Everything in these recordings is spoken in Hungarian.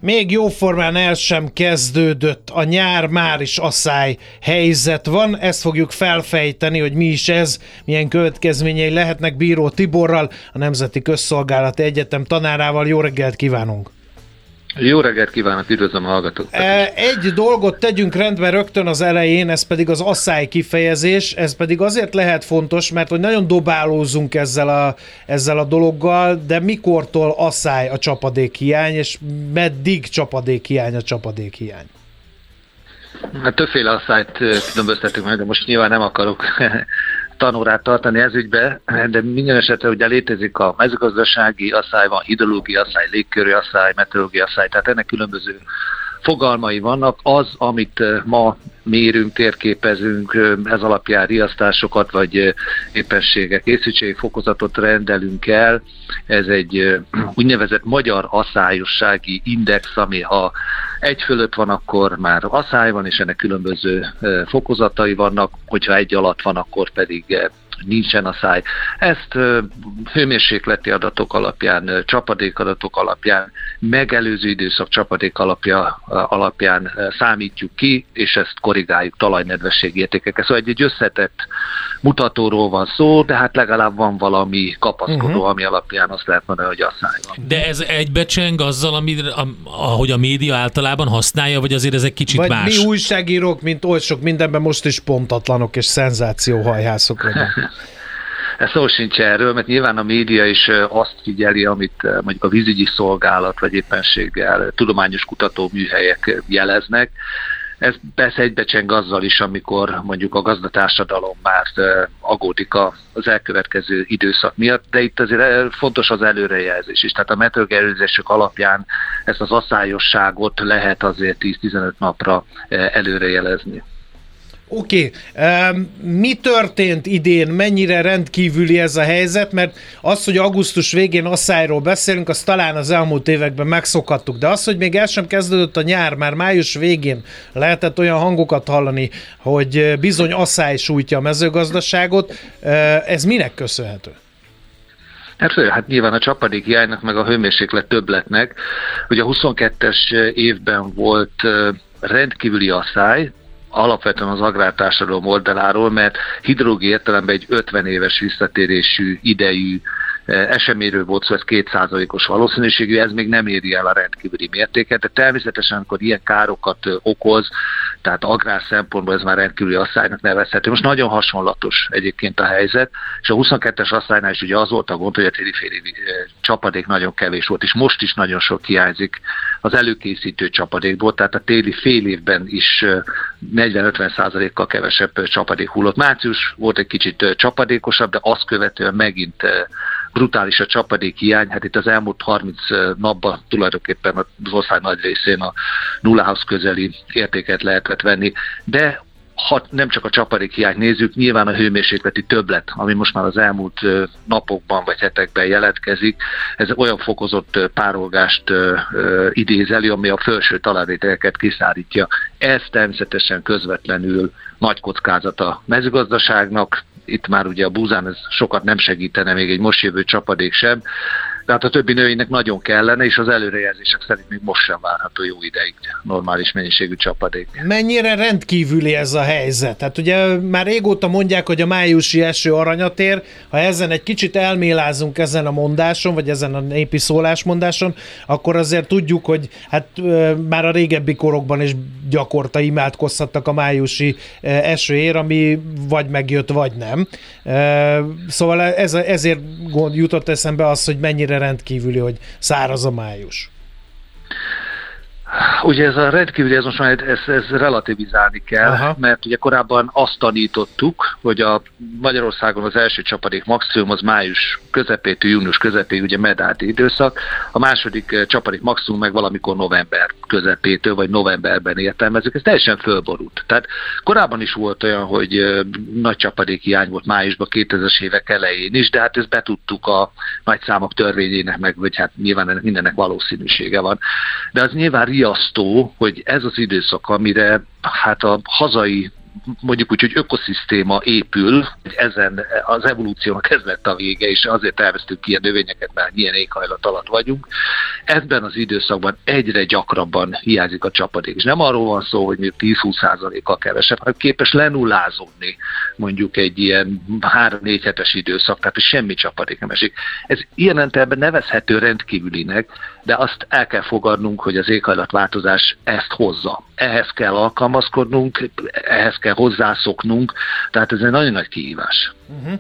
Még jóformán el sem kezdődött a nyár, már is asszály helyzet van. Ezt fogjuk felfejteni, hogy mi is ez, milyen következményei lehetnek Bíró Tiborral, a Nemzeti Közszolgálati Egyetem tanárával. Jó reggelt kívánunk! Jó reggelt kívánok, üdvözlöm a hallgatókat! Egy dolgot tegyünk rendben rögtön az elején, ez pedig az asszály kifejezés, ez pedig azért lehet fontos, mert hogy nagyon dobálózunk ezzel a dologgal, de mikortól asszály a csapadékhiány, és meddig csapadékhiány a csapadékhiány? Hát többféle asszályt különböztetünk meg, de most nyilván nem akarok tanórát tartani ez ügybe, de minden esetre ugye létezik a mezőgazdasági asszály, van hidrológiai asszály, légköri asszály, meteorológiai asszály, tehát ennek különböző fogalmai vannak. Az, amit ma mérünk, térképezünk, ez alapján riasztásokat vagy éppenségek, készültségfokozatot rendelünk el. Ez egy úgynevezett magyar aszályossági index, ami ha 1 fölött van, akkor már asszály van, és ennek különböző fokozatai vannak, hogyha 1 alatt van, akkor pedig nincsen asszály. Ezt hőmérsékleti adatok alapján, csapadékadatok alapján, megelőző időszak csapadék alapján számítjuk ki, és ezt korrigáljuk talajnedvességi értékekkel. Szóval egy összetett mutatóról van szó, de hát legalább van valami kapaszkodó, ami alapján azt lehet mondani, hogy asszály van. De ez egybecseng azzal, ahogy a média általában használja, vagy azért ez egy kicsit vagy más? Mi újságírók, mint oly sok mindenben most is pontatlanok és szenzációhajhászok vagyunk. Ez szó sincs erről, mert nyilván a média is azt figyeli, amit mondjuk a vízügyi szolgálat, vagy éppenséggel tudományos kutatóműhelyek jeleznek. Ez persze egybecseng azzal is, amikor mondjuk a gazdatársadalom már aggódik az elkövetkező időszak miatt, de itt azért fontos az előrejelzés is. Tehát a meteorológiai előrejelzések alapján ezt az asszályosságot lehet azért 10-15 napra előrejelezni. Oké. Mi történt idén, mennyire rendkívüli ez a helyzet, mert az, hogy augusztus végén asszályról beszélünk, azt talán az elmúlt években megszokhattuk, de az, hogy még el sem kezdődött a nyár, már május végén lehetett olyan hangokat hallani, hogy bizony asszály sújtja a mezőgazdaságot, ez minek köszönhető? Hát nyilván a csapadékhiánynak, meg a hőmérséklet többletnek. Ugye a 22-es évben volt rendkívüli asszály, alapvetően az agrártársadalom oldaláról, mert hidrológiai értelemben egy 50 éves visszatérésű idejű eseményről volt szó, ez 2%-os valószínűségű, ez még nem éri el a rendkívüli mértéket, de természetesen, amikor ilyen károkat okoz, tehát agrár szempontból ez már rendkívüli asszálynak nevezhető. Most nagyon hasonlatos egyébként a helyzet, és a 22-es asszálynál is ugye az volt a gond, hogy a téli félévi csapadék nagyon kevés volt, és most is nagyon sok hiányzik az előkészítő csapadékból, tehát a téli fél évben is 40-50%-kal kevesebb csapadék hullott. Március volt egy kicsit csapadékosabb, de azt követően megint brutális a csapadék hiány. Hát itt az elmúlt 30 napban tulajdonképpen az ország nagy részén a nullához közeli értéket lehetett venni, de ha nem csak a csapadék hiányt nézzük, nyilván a hőmérsékleti többlet, ami most már az elmúlt napokban vagy hetekben jelentkezik, ez olyan fokozott párolgást idéz elő, ami a felső talajrétegeket kiszárítja. Ez természetesen közvetlenül nagy kockázat a mezőgazdaságnak. Itt már ugye a búzán ez sokat nem segítene, még egy most jövő csapadék sem. Tehát a többi növénynek nagyon kellene, és az előrejelzések szerint még most sem várható jó ideig normális mennyiségű csapadék. Mennyire rendkívüli ez a helyzet? Hát ugye már régóta mondják, hogy a májusi eső aranyat ér, ha ezen egy kicsit elmélázunk ezen a mondáson, vagy ezen a népi szólásmondáson, akkor azért tudjuk, hogy hát már a régebbi korokban is gyakorta imádkozhattak a májusi esőért, ami vagy megjött, vagy nem. Szóval ezért jutott eszembe az, hogy mennyire rendkívüli, hogy száraz a május. Ugye ez a rendkívüli, ez most már ez relativizálni kell, aha, mert ugye korábban azt tanítottuk, hogy a Magyarországon az első csapadék maximum az május közepétől június közepéig, ugye medádi időszak, a második csapadék maximum meg valamikor november közepétől, vagy novemberben értelmezzük, ez teljesen fölborult. Tehát korábban is volt olyan, hogy nagy csapadék hiány volt májusban, 2000-es évek elején is, de hát ezt betudtuk a nagy számok törvényének, meg vagy hát nyilván mindennek valószínűsége van. De az nyilván riasztó, hogy ez az időszak, amire hát a hazai mondjuk úgy, hogy ökoszisztéma épül, ezen az evolúciónak ez lett a vége, és azért elvesztünk ilyen növényeket, mert ilyen éghajlat alatt vagyunk. Ebben az időszakban egyre gyakrabban hiányzik a csapadék. És nem arról van szó, hogy 10-20%-kal kevesebb, hanem képes lenullázódni mondjuk egy ilyen 3-4 hetes időszak, tehát semmi csapadék nem esik. Ez ilyen értelemben nevezhető rendkívülinek, de azt el kell fogadnunk, hogy az éghajlatváltozás ezt hozza. Ehhez kell alkalmazkodnunk, ehhez kell hozzászoknunk, tehát ez egy nagyon nagy kihívás.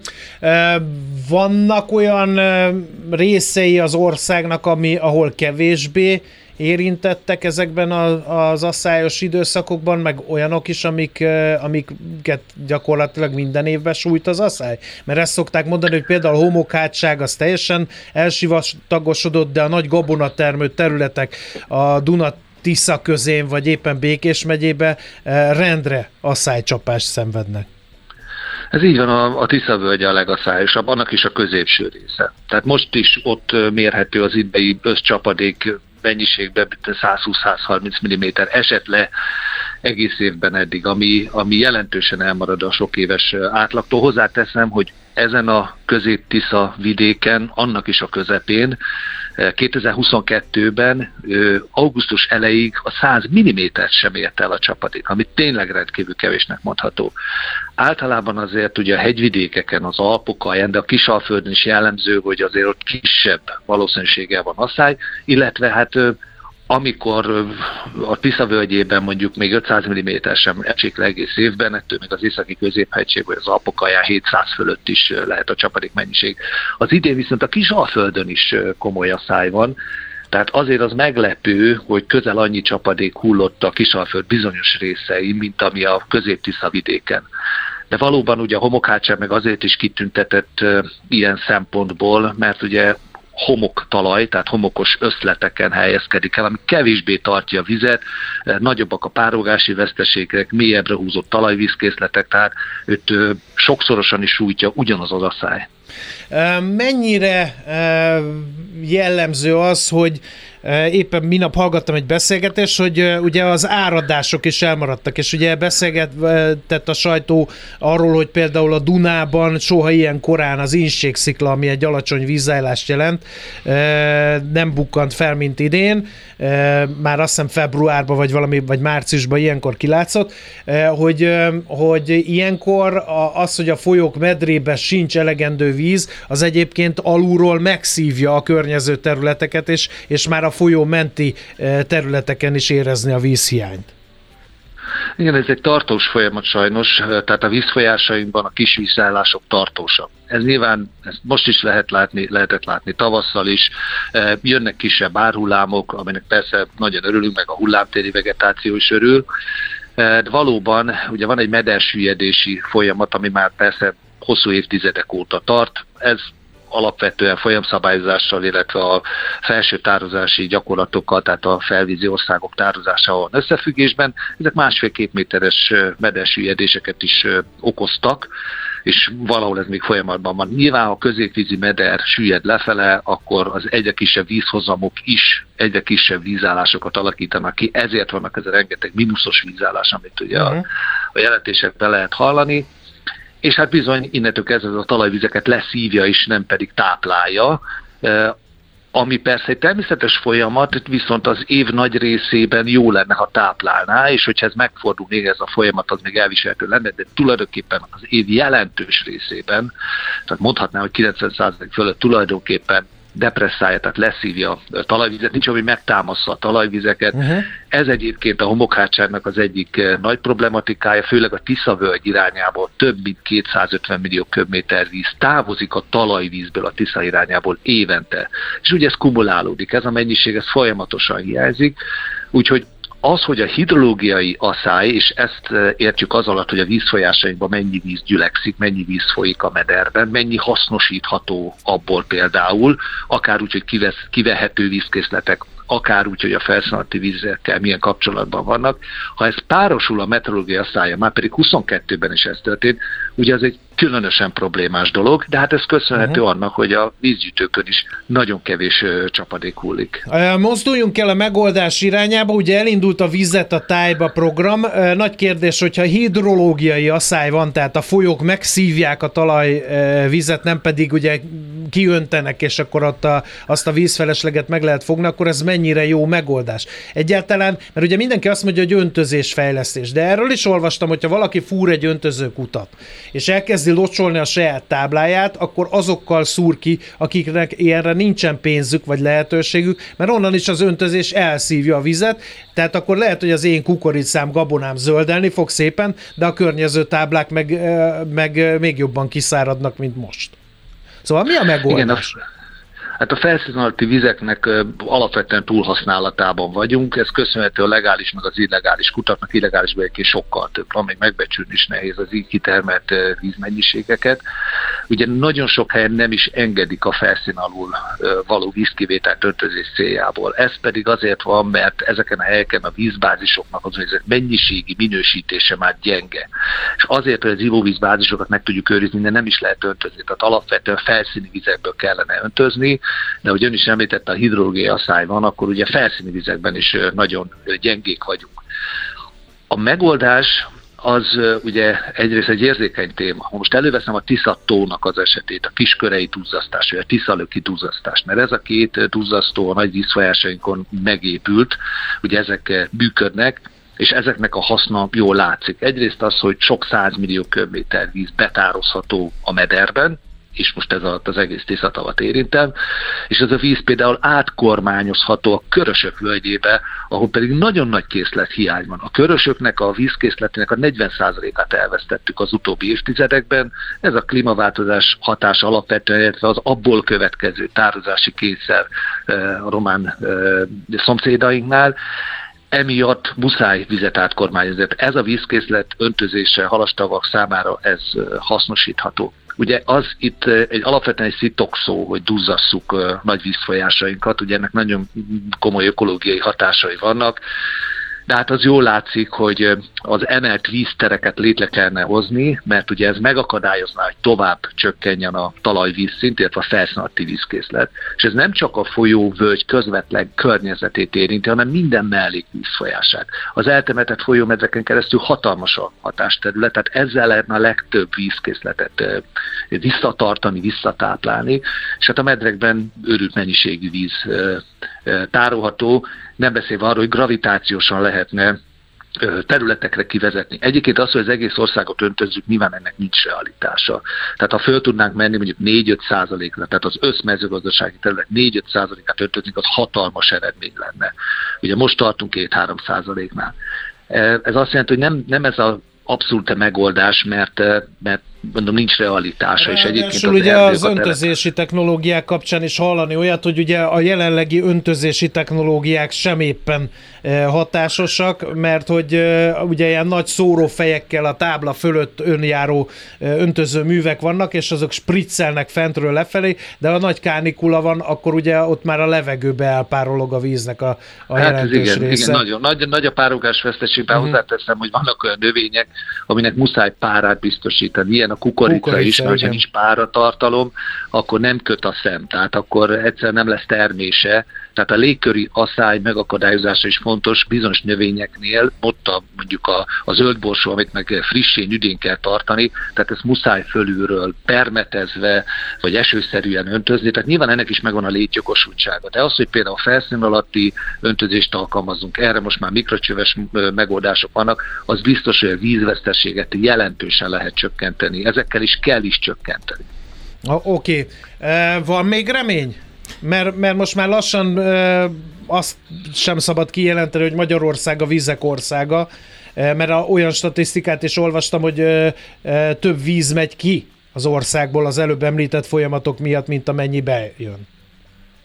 Vannak olyan részei az országnak, ahol kevésbé érintettek ezekben az asszályos időszakokban, meg olyanok is, amiket gyakorlatilag minden évben sújt az asszály? Mert ezt szokták mondani, hogy például a homokhátság az teljesen elsivatagosodott, de a nagy gabonatermő területek a Duna-Tisza közén, vagy éppen Békés megyébe rendre asszálycsapást szenvednek. Ez így van, a Tisza-völgy a legasszályosabb, annak is a középső része. Tehát most is ott mérhető az idei összcsapadék mennyiségben 120-130 mm esett le egész évben eddig, ami jelentősen elmarad a sok éves átlagtól. Hozzáteszem, hogy ezen a Közép-Tisza vidéken, annak is a közepén 2022-ben augusztus elejéig a 100 mm-t sem ért el a csapadék, ami tényleg rendkívül kevésnek mondható. Általában azért ugye a hegyvidékeken, az Alpokaljon, de a Kisalföldön is jellemző, hogy azért ott kisebb valószínűséggel van asszály, illetve hát amikor a Tisza völgyében mondjuk még 500 mm sem esik le egész évben, ettől még az északi középhegység vagy az Alpokalján 700 fölött is lehet a csapadék mennyiség. Az idén viszont a Kisalföldön is komoly asszály van, tehát azért az meglepő, hogy közel annyi csapadék hullott a Kisalföld bizonyos részein, mint ami a Közép-Tisza vidéken. De valóban ugye a homokhátság meg azért is kitüntetett ilyen szempontból, mert ugye homoktalaj, tehát homokos összleteken helyezkedik el, ami kevésbé tartja a vizet, nagyobbak a párogási veszteségek, mélyebbre húzott talajvízkészletek, tehát őt sokszorosan is sújtja ugyanaz az asszály. Mennyire jellemző az, hogy éppen minap hallgattam egy beszélgetést, hogy ugye az áradások is elmaradtak, és ugye beszélgetett a sajtó arról, hogy például a Dunában soha ilyen korán az Inségszikla, ami egy alacsony vízállást jelent, nem bukkant fel, mint idén, már azt hiszem februárban vagy márciusban ilyenkor kilátszott, hogy ilyenkor az, hogy a folyók medrébe sincs elegendő víz, az egyébként alulról megszívja a környező területeket, és már a folyó menti területeken is érezni a vízhiányt. Igen, ez egy tartós folyamat sajnos, tehát a vízfolyásainkban a kis vízállások tartósak. Ez nyilván, ezt most is lehetett látni tavasszal is, jönnek kisebb árhullámok, aminek persze nagyon örülünk, meg a hullámtéri vegetáció is örül, de valóban ugye van egy medersüllyedési folyamat, ami már persze hosszú évtizedek óta tart, ez alapvetően folyamszabályozással, illetve a felső tározási gyakorlatokkal, tehát a felvízi országok tározásával összefüggésben. Ezek 1,5-2 méteres medersüllyedéseket is okoztak, és valahol ez még folyamatban van. Nyilván, ha a középvízi meder süllyed lefele, akkor az egyre kisebb vízhozamok is egyre kisebb vízállásokat alakítanak ki, ezért vannak ez a rengeteg mínuszos vízállás, amit ugye a jelentésekben lehet hallani. És hát bizony innentől kezdve a talajvizeket leszívja és nem pedig táplálja, ami persze egy természetes folyamat, viszont az év nagy részében jó lenne, ha táplálná, és hogyha ez megfordul még ez a folyamat, az még elviselhető lenne, de tulajdonképpen az év jelentős részében, tehát mondhatnám, hogy 90% fölött tulajdonképpen depresszálja, tehát leszívja a talajvizet, nincs, ami megtámassza a talajvizeket. Ez egyébként a homokhátságnak az egyik nagy problematikája, főleg a Tisza-völgy irányából több mint 250 millió köbméter víz távozik a talajvízből a Tisza irányából évente. És ugye ez kumulálódik, ez a mennyiség, ez folyamatosan hiányzik, úgyhogy az, hogy a hidrológiai asszály, és ezt értjük az alatt, hogy a vízfolyásainkban mennyi víz gyülekszik, mennyi víz folyik a mederben, mennyi hasznosítható abból például, akár úgy, hogy kivehető vízkészletek akár úgy, hogy a felszín alatti vízekkel milyen kapcsolatban vannak. Ha ez párosul a meteorológia asszályjal, már pedig 22-ben is ez történt, ugye az egy különösen problémás dolog, de hát ez köszönhető annak, hogy a vízgyűjtőkön is nagyon kevés csapadék hullik. Mozduljunk el a megoldás irányába, ugye elindult a Vizet a tájba program. Nagy kérdés, hogyha hidrológiai asszály van, tehát a folyók megszívják a talajvizet, nem pedig ugye kiöntenek, és akkor ott azt a vízfelesleget meg lehet fogni, akkor ez mennyire jó megoldás. Egyáltalán, mert ugye mindenki azt mondja, hogy öntözésfejlesztés, de erről is olvastam, hogyha valaki fúr egy öntözőkutat, és elkezdi locsolni a saját tábláját, akkor azokkal szúr ki, akiknek ilyenre nincsen pénzük vagy lehetőségük, mert onnan is az öntözés elszívja a vizet, tehát akkor lehet, hogy az én kukoricám, gabonám zöldelni fog szépen, de a környező táblák meg még jobban kiszáradnak, mint most. Szóval mi a megoldás? Igen, hát a felszín alatti vizeknek alapvetően túlhasználatában vagyunk, ez köszönhető a legális meg az illegális kutaknak, illegális egyébként sokkal több, amíg megbecsülni is nehéz az így kitermelt vízmennyiségeket. Ugye nagyon sok helyen nem is engedik a felszín alul való vízkivételt öntözés céljából. Ez pedig azért van, mert ezeken a helyeken a vízbázisoknak az mennyiségi minősítése már gyenge. És azért, hogy az ivóvízbázisokat meg tudjuk őrizni, de nem is lehet öntözni. Tehát alapvetően felszíni vizekből kellene öntözni, de hogy ön is említette, a hidrológiai asszály van, akkor ugye felszíni vizekben is nagyon gyengék vagyunk. A megoldás az ugye egyrészt egy érzékeny téma. Most előveszem a Tisza-tónak az esetét, a Kiskörei duzzasztás, vagy a Tiszalöki duzzasztás, mert ez a két duzzasztó a nagy vízfolyásainkon megépült, ugye ezek működnek, és ezeknek a haszna jól látszik. Egyrészt az, hogy sok 100 millió köbméter víz betározható a mederben, és most ez az egész Tiszatavat érintem, és ez a víz például átkormányozható a Körösök völgyébe, ahol pedig nagyon nagy készlethiány van. A Körösöknek a vízkészletének a 40%-át elvesztettük az utóbbi évtizedekben. Ez a klímaváltozás hatása alapvetően, illetve az abból következő tározási kényszer a román szomszédainknál. Emiatt muszáj vizet átkormányozni. Ez a vízkészlet öntözése halastavak számára ez hasznosítható. Ugye az itt alapvetően egy szitokszó, hogy duzzasszuk nagy vízfolyásainkat, ugye ennek nagyon komoly ökológiai hatásai vannak, de hát az jól látszik, hogy az emelt víztereket létre kellene hozni, mert ugye ez megakadályozná, hogy tovább csökkenjen a talajvízszint, illetve a felszín alatti vízkészlet. És ez nem csak a folyóvölgy közvetlen környezetét érinti, hanem minden mellékvízfolyását. Az eltemetett folyómedreken keresztül hatalmas a hatásterület, tehát ezzel lehetne a legtöbb vízkészletet visszatartani, visszatáplálni, és hát a medrekben őrült mennyiségű víz tárolható, nem beszélve arról, hogy gravitációsan lehetne területekre kivezetni. Egyébként az, hogy az egész országot öntözzük, nyilván ennek nincs realitása. Tehát ha föl tudnánk menni mondjuk 4-5%-ra, tehát az összmezőgazdasági terület 4-5%-át öntözni, az hatalmas eredmény lenne. Ugye most tartunk 2-3%-nál. Ez azt jelenti, hogy nem ez az abszolút megoldás, mert mondom, nincs realitása. És egyébként ugye az öntözési technológiák kapcsán is hallani olyat, hogy ugye a jelenlegi öntözési technológiák sem éppen hatásosak, mert hogy ugye ilyen nagy szórófejekkel a tábla fölött önjáró öntöző művek vannak, és azok spriccelnek fentről lefelé, de ha nagy kánikula van, akkor ugye ott már a levegőbe elpárolog a víznek a jelentős része. Igen, nagyon nagy a párolgás veszteségben. Hozzáteszem, hogy vannak olyan növények, aminek muszáj párát biztosítani. Ilyen a kukorica is, mert ha nincs páratartalom, akkor nem köt a szem, tehát akkor egyszerűen nem lesz termése. Tehát a légköri asszály megakadályozása is fontos bizonyos növényeknél, ott mondjuk a zöldborsó, amit meg frissén üdén kell tartani, tehát ezt muszáj fölülről permetezve, vagy esőszerűen öntözni, tehát nyilván ennek is megvan a létjogosultsága. De az, hogy például a felszín alatti öntözést alkalmazunk, erre most már mikrocsöves megoldások vannak, az biztos, hogy a vízveszteséget jelentősen lehet csökkenteni. Ezekkel is kell is csökkenteni. Oké. Van még remény? Mert most már lassan azt sem szabad kijelenteni, hogy Magyarország a vizek országa, mert olyan statisztikát is olvastam, hogy több víz megy ki az országból az előbb említett folyamatok miatt, mint amennyi bejön.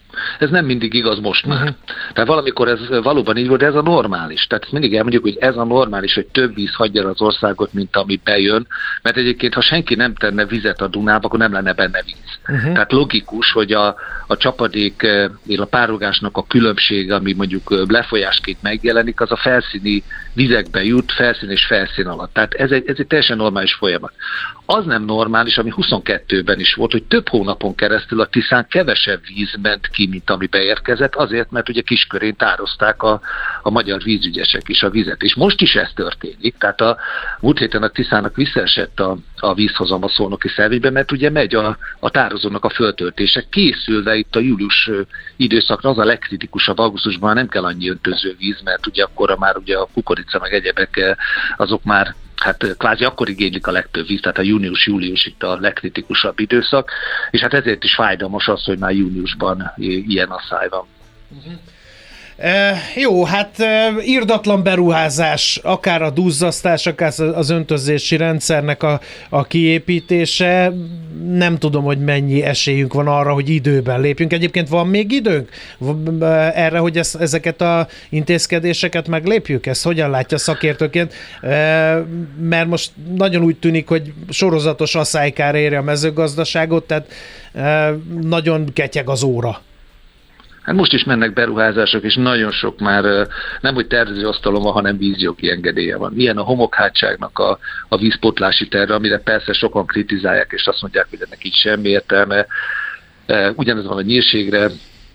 Ez nem mindig igaz most már. Tehát valamikor ez valóban így volt, de ez a normális. Tehát mindig elmondjuk, hogy ez a normális, hogy több víz hagyja az országot, mint ami bejön, mert egyébként, ha senki nem tenne vizet a Dunába, akkor nem lenne benne víz. Tehát logikus, hogy a csapadék és a párolgásnak a különbség, ami mondjuk lefolyásként megjelenik, az a felszíni vizekbe jut, felszín és felszín alatt. Tehát ez egy teljesen normális folyamat. Az nem normális, ami 22-ben is volt, hogy több hónapon keresztül a Tiszán kevesebb víz ment ki, mint ami beérkezett, azért, mert ugye kiskörén tározták a magyar vízügyesek is a vizet. És most is ez történik, tehát a múlt héten a Tiszának visszaesett a vízhozam a Szolnoki Szelvénybe, mert ugye megy a tározónak a föltöltése, készülve itt a július időszakra, az a legkritikusabb, augusztusban nem kell annyi öntöző víz, mert ugye akkor már ugye a kukorica meg egyebek, azok már hát kvázi akkor igénylik a legtöbb víz, tehát a június-július itt a legkritikusabb időszak, és hát ezért is fájdalmas az, hogy már júniusban ilyen asszály van. Jó, hát irdatlan beruházás, akár a duzzasztás, akár az öntözési rendszernek a kiépítése. Nem tudom, hogy mennyi esélyünk van arra, hogy időben lépjünk. Egyébként van még időnk erre, hogy ezeket az intézkedéseket meglépjük? Ezt hogyan látja szakértőként? Mert most nagyon úgy tűnik, hogy sorozatos asszálykár éri a mezőgazdaságot, tehát nagyon ketyeg az óra. Hát most is mennek beruházások, és nagyon sok már nem hogy tervezőasztalon van, hanem vízjogi engedélye van. Ilyen a homokhátságnak a vízpótlási terve, amire persze sokan kritizálják, és azt mondják, hogy ennek így semmi értelme. Ugyanez van a nyírségre,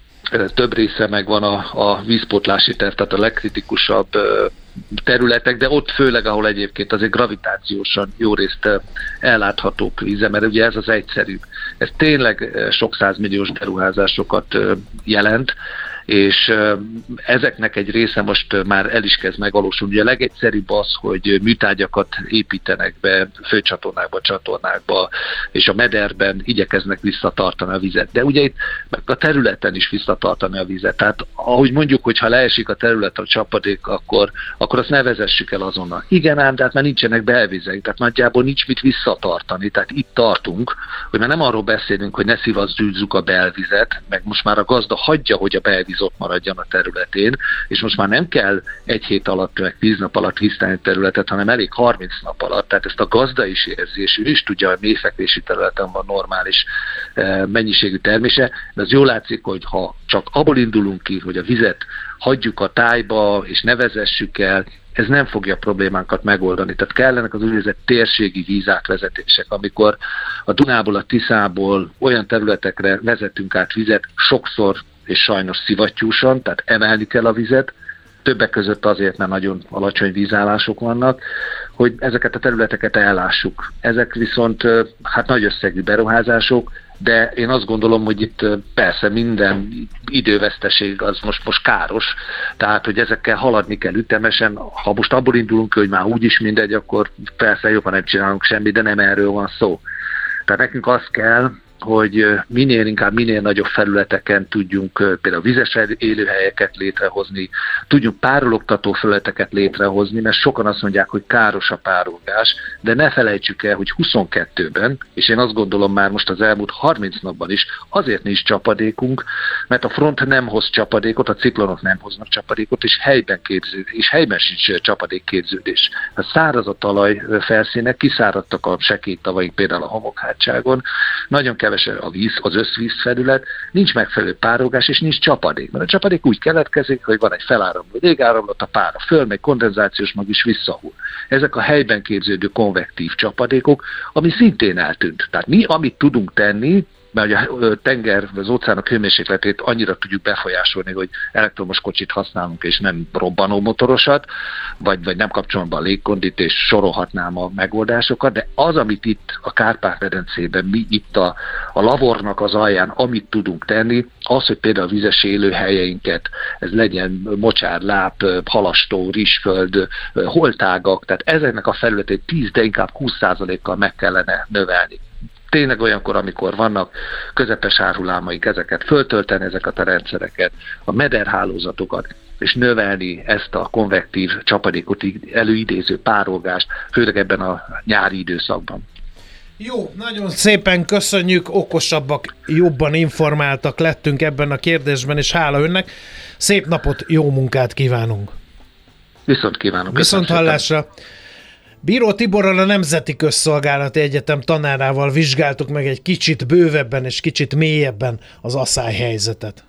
több része megvan a vízpótlási terv, tehát a legkritikusabb területek, de ott főleg, ahol egyébként azért gravitációsan jó részt elláthatók víze, mert ugye ez az egyszerűbb. Ez tényleg sok százmilliós beruházásokat jelent, és ezeknek egy része most már el is kezd megvalósulni. Ugye a legegyszerűbb az, hogy műtárgyakat építenek be főcsatornákba, csatornákba, és a mederben igyekeznek visszatartani a vizet. De ugye itt a területen is visszatartani a vizet. Tehát ahogy mondjuk, hogy ha leesik a terület a csapadék, akkor azt ne vezessük el azonnal. Igen ám, de hát már nincsenek belvizek, tehát nagyjából nincs mit visszatartani. Tehát itt tartunk, hogy már nem arról beszélünk, hogy ne szivazgyűzzük a belvizet, meg most már a gazda hagyja, hogy a belvíz ott maradjon a területén, és most már nem kell egy hét alatt, meg 10 nap alatt tisztálni a területet, hanem elég 30 nap alatt, tehát ezt a gazda is érzi, és ő is tudja, hogy mélyfekvési területen van normális mennyiségű termése, de az jól látszik, hogy ha csak abból indulunk ki, hogy a vizet hagyjuk a tájba, és ne vezessük el, ez nem fogja a problémánkat megoldani. Tehát kellenek az úgynevezett térségi vízátvezetések, amikor a Dunából, a Tiszából olyan területekre vezetünk át vizet, sokszor és sajnos szivattyúsan, tehát emelni kell a vizet, többek között azért, mert nagyon alacsony vízállások vannak, hogy ezeket a területeket ellássuk. Ezek viszont hát nagy összegű beruházások, de én azt gondolom, hogy itt persze minden időveszteség az most káros, tehát hogy ezekkel haladni kell ütemesen. Ha most abból indulunk, hogy már úgyis mindegy, akkor persze jobban nem csinálunk semmit, de nem erről van szó. Tehát nekünk az kell, hogy minél nagyobb felületeken tudjunk például vizes élőhelyeket létrehozni, tudjunk párologtató felületeket létrehozni, mert sokan azt mondják, hogy káros a párolgás, de ne felejtsük el, hogy 22-ben, és én azt gondolom már most az elmúlt 30 napban is, azért nincs csapadékunk, mert a front nem hoz csapadékot, a ciklonok nem hoznak csapadékot, és helyben sincs csapadékképződés. Száraz a talaj felszínek, kiszáradtak a sekélytavaink például a homokhátságon, nagyon keves a víz, az összvízfelület, nincs megfelelő párolgás, és nincs csapadék. Mert a csapadék úgy keletkezik, hogy van egy feláramló légáramlat, a pára fölmegy, kondenzációs mag is visszahull. Ezek a helyben képződő konvektív csapadékok, ami szintén eltűnt. Tehát mi, amit tudunk tenni, mert a tenger, az óceánok hőmérsékletét annyira tudjuk befolyásolni, hogy elektromos kocsit használunk, és nem robbanó motorosat, vagy nem kapcsolom be a légkondit, és sorolhatnám a megoldásokat, de az, amit itt a Kárpát-medencében, mi itt a lavornak az alján, amit tudunk tenni, az, hogy például a vizes élőhelyeinket, ez legyen mocsár, láp, halastó, rizsföld, holtágak, tehát ezeknek a felületét 10, de inkább 20%-kal meg kellene növelni. Tényleg olyankor, amikor vannak közepes árhullámaik, ezeket föltölteni, ezeket a rendszereket, a mederhálózatokat, és növelni ezt a konvektív csapadékot előidéző párolgást, főleg ebben a nyári időszakban. Jó, nagyon szépen köszönjük, okosabbak, jobban informáltak lettünk ebben a kérdésben, és hála önnek. Szép napot, jó munkát kívánunk! Viszont kívánok! Viszont hallásra! Bíró Tiborral, a Nemzeti Közszolgálati Egyetem tanárával vizsgáltuk meg egy kicsit bővebben és kicsit mélyebben az asszályhelyzetet.